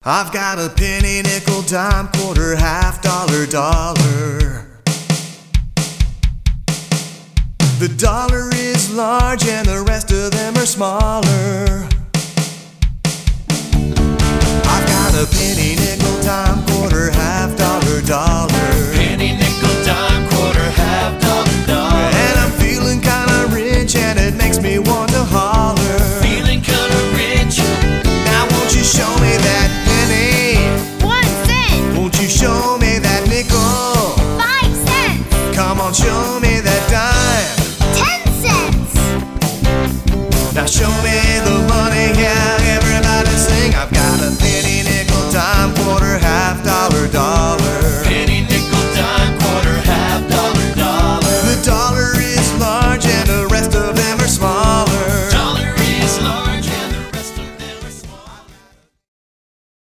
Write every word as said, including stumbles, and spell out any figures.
I've got a penny, nickel, dime, quarter, half dollar, dollar. The dollar is large and the rest of them are smaller.